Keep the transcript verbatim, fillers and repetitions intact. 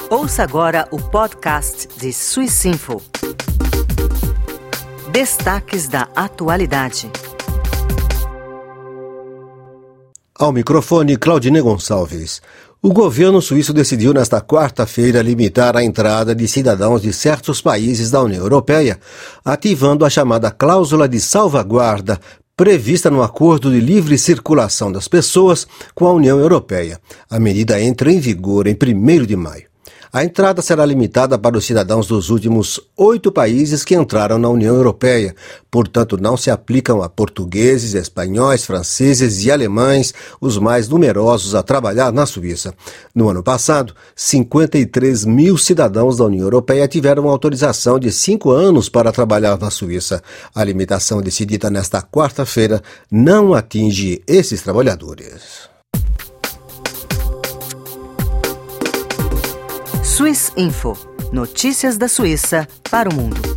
Ouça agora o podcast de Swissinfo. Destaques da atualidade. Ao microfone, Claudine Gonçalves. O governo suíço decidiu nesta quarta-feira limitar a entrada de cidadãos de certos países da União Europeia, ativando a chamada cláusula de salvaguarda prevista no Acordo de Livre Circulação das Pessoas com a União Europeia. A medida entra em vigor em primeiro de maio. A entrada será limitada para os cidadãos dos últimos oito países que entraram na União Europeia, portanto não se aplicam a portugueses, espanhóis, franceses e alemães, os mais numerosos a trabalhar na Suíça. No ano passado, cinquenta e três mil cidadãos da União Europeia tiveram autorização de cinco anos para trabalhar na Suíça. A limitação decidida nesta quarta-feira não atinge esses trabalhadores. Swissinfo. Notícias da Suíça para o mundo.